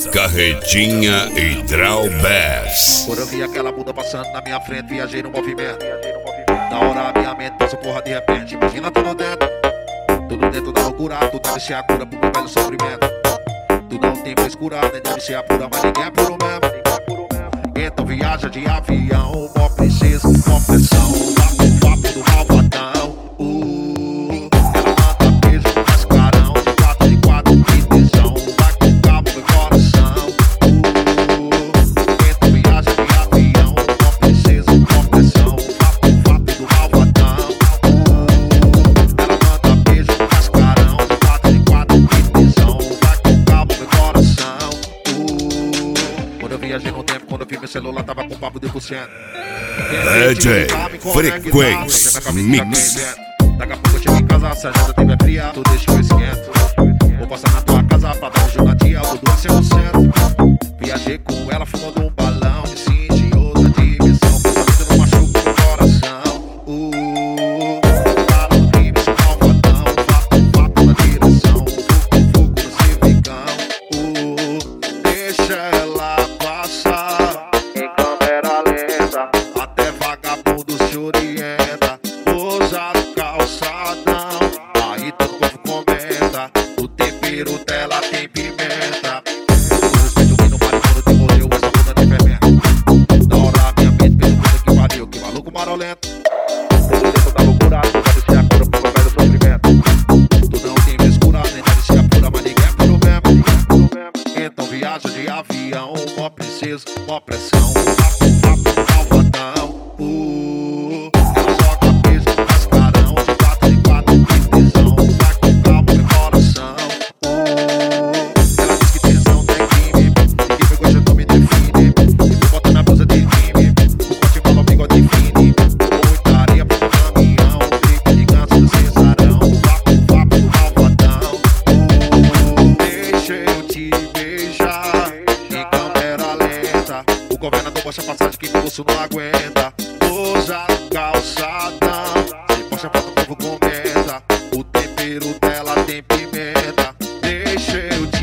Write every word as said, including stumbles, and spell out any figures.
Carretinha e Draw Bass. Quando eu vi aquela bunda passando na minha frente, viajei no movimento. Na hora a minha mente passou porra de repente. Imagina tudo dentro, tudo dentro da loucura. Tudo deve ser a cura pro meu velho sofrimento. Tu não tem pra escurar, nem deve ser a pura, mas ninguém é puro mesmo. Então viaja de avião, mó princesa, mó pressão. Vapo, vapo do malvadão. Uh, ela manda beijo no mascarão. De quatro, de quatro, de tesão. Vai com cabo no coração. Uh, então viaja de avião, mó princesa, mó pressão. Vapo, vapo do malvadão. Uh, ela manda beijo no mascarão. De quatro, de quatro, de tesão. Vai com cabo no coração. Uh, quando eu viajei no tempo, quando eu vi meu celular tava com papo de por cento. D J Frequência Mix. Daqui a pouco eu chego em casa, se a janta tiver fria, tu deixa que eu esquento. Vou passar na tua casa pra dar um jogo na dia, vou doar cem por cento. Viajei com ela fumando um balão, me senti outra dimensão. Pensamento não machuca meu coração. Uh, cara do crime, sou malvadão. Vapo, vapo na direção. Fogo, fogo no civicão. Uh, deixa ela passar em câmera lenta, até vagabundo se orienta. Posa no calçadão, aí todo povo comenta. O tempero dela tem pimenta. Com respeito que não vale quando te morreu, essa bunda de fermento. Na hora a minha mente fez puta que pariu, que maluco marolento. Todo dentro da loucura, tu deve ser a cura pro meu velho sofrimento. Tu não tem frescura, nem deve ser a pura, mas ninguém é puro mesmo. Então viaja de avião, mó princesa, mó pressão. Vapo, vapo, malvadão. Uh, ela joga beijo no mascarão. De quatro, de quatro, de tesão. Vai com calma no coração. Uh, ela diz que tesão tem crime. Ninguém pegou, já não me define. E vou botar na blusa de crime. O corte mal, o bigode fine. Com muita areia pro meu caminhão. Tripe de ganso do cesarão. Vapo, vapo, malvadão. Uh, deixa eu te beijar em câmera lenta. O governador baixa passagem que o bolso não aguenta. Posa no calçadão, se posta foto o povo comenta. O tempero dela tem pimenta. Deixa eu te